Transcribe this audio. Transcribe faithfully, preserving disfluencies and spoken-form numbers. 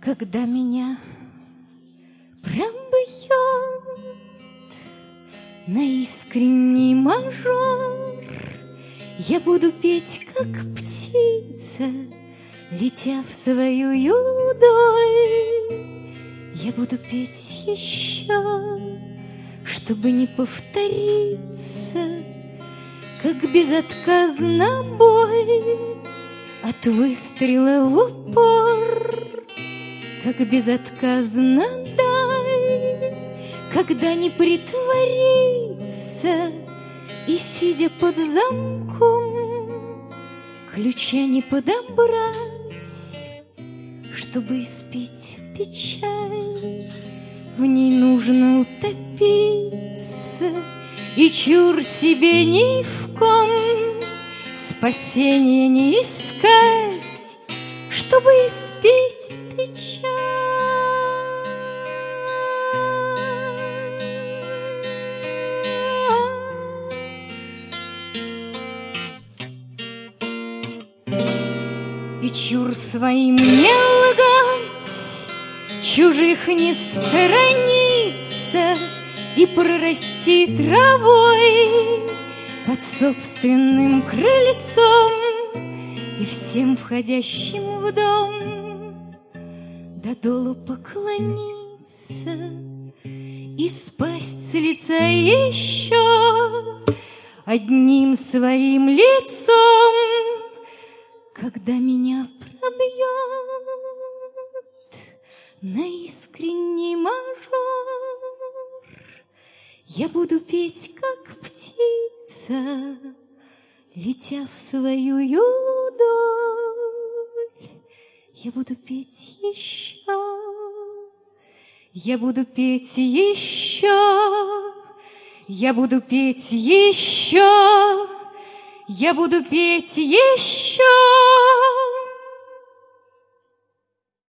Когда меня пробьет на искренний мажор, я буду петь, как птица, летя в свою даль. Я буду петь еще, чтобы не повториться, как безотказна боль от выстрела в упор, как безотказна даль, когда не притвориться и, сидя под замком, ключа не подобрать, чтобы испить печаль. В ней нужно утопиться и чур себе ни в ком спасения не искать, чтобы испить печаль. И чур своим не лгать, чужих не сторониться и прорасти травой под собственным крыльцом и всем входящим в дом до долу поклониться и спасть с лица еще одним своим лицом, когда меня пробьет на искренний мажор. Я буду петь, как птица, летя в свою даль. Я буду петь еще, я буду петь еще, я буду петь еще, я буду петь еще.